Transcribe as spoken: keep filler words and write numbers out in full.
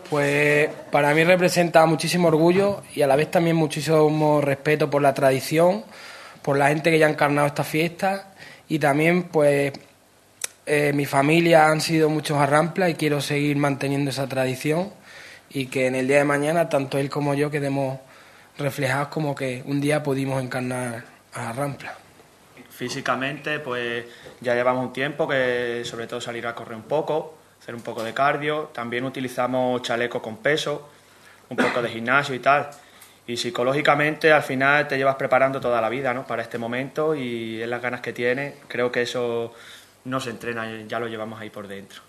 Pues para mí representa muchísimo orgullo y a la vez también muchísimo respeto por la tradición, por la gente que ya ha encarnado esta fiesta y también pues eh, mi familia han sido muchos arramplas y quiero seguir manteniendo esa tradición y que en el día de mañana tanto él como yo quedemos reflejados como que un día pudimos encarnar a Arrampla. Físicamente pues ya llevamos un tiempo que sobre todo salir a correr un poco, hacer un poco de cardio, también utilizamos chaleco con peso, un poco de gimnasio y tal. Y psicológicamente al final te llevas preparando toda la vida, ¿no?, para este momento y es las ganas que tienes. Creo que eso no se entrena, ya lo llevamos ahí por dentro.